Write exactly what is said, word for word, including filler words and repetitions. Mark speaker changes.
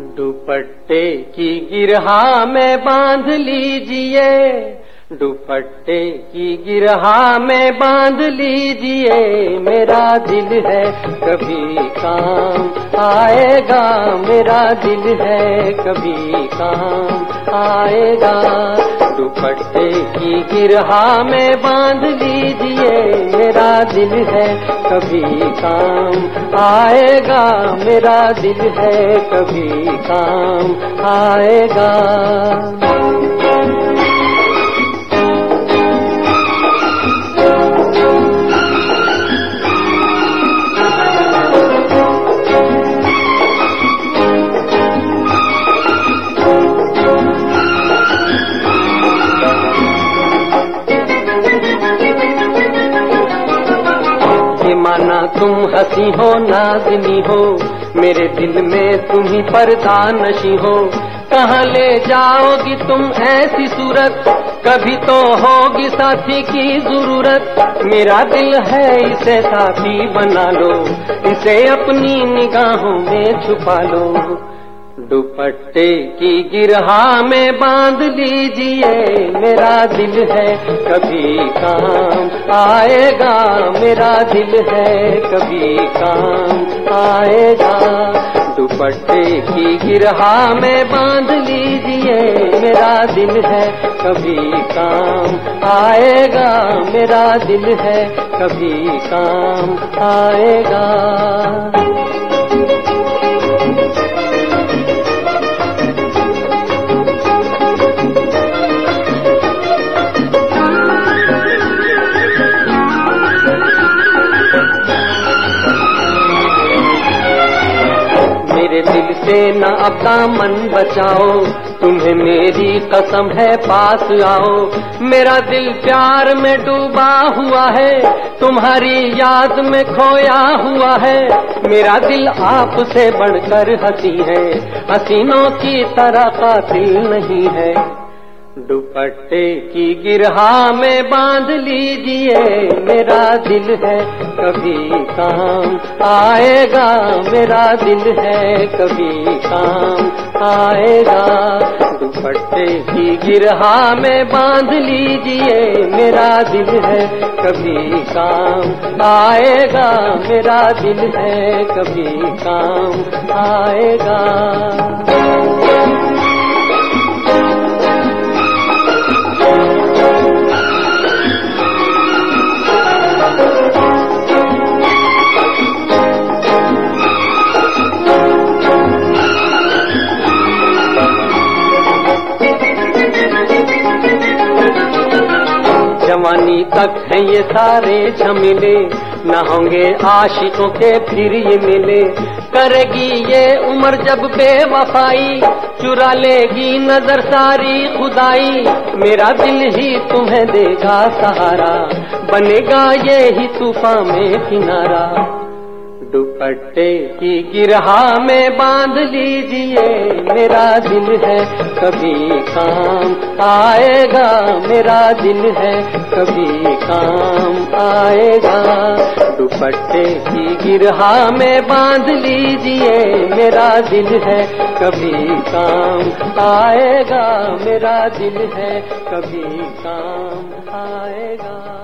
Speaker 1: दुपट्टे की गिरहा में बांध लीजिए, दुपट्टे की गिरहा में बांध लीजिए, मेरा दिल है कभी काम आएगा, मेरा दिल है कभी काम आएगा। दुपट्टे की गिरहा में बांध लीजिए, मेरा दिल है कभी काम आएगा, मेरा दिल है कभी काम आएगा। माना तुम हंसी हो नाज़नी हो, मेरे दिल में तुम ही पर्दा नशी हो। कहाँ ले जाओगी तुम ऐसी सूरत, कभी तो होगी साथी की जरूरत। मेरा दिल है इसे साथी बना लो, इसे अपनी निगाहों में छुपा लो। दुपट्टे की गिरहा में बांध लीजिए, मेरा दिल है कभी काम आएगा, मेरा दिल है कभी काम आएगा। दुपट्टे की गिरहा में बांध लीजिए, मेरा दिल है कभी काम आएगा, मेरा दिल है कभी काम आएगा। मेरे दिल से न अब दामन बचाओ, तुम्हें मेरी कसम है पास आओ। मेरा दिल प्यार में डूबा हुआ है, तुम्हारी याद में खोया हुआ है। मेरा दिल आपसे बढ़कर हंसी है, हसीनों की तरह कातिल नहीं है। दुपट्टे की गिरहा में बांध लीजिए, मेरा दिल है कभी काम आएगा, मेरा दिल है कभी काम आएगा। दुपट्टे की गिरहा में बांध लीजिए, मेरा दिल है कभी काम आएगा, मेरा दिल है कभी काम आएगा। जवानी तक है ये सारे झमेले, न होंगे आशिकों के फिर ये मिले। करेगी ये उम्र जब बेवफाई, चुरा लेगी नजर सारी खुदाई। मेरा दिल ही तुम्हें देगा सहारा, बनेगा ये ही तूफान में किनारा। दुपट्टे की गिरहा में बांध लीजिए, मेरा दिल है कभी काम आएगा, मेरा दिल है कभी काम आएगा। दुपट्टे की गिरहा में बांध लीजिए, मेरा दिल है कभी काम आएगा, मेरा दिल है कभी काम आएगा।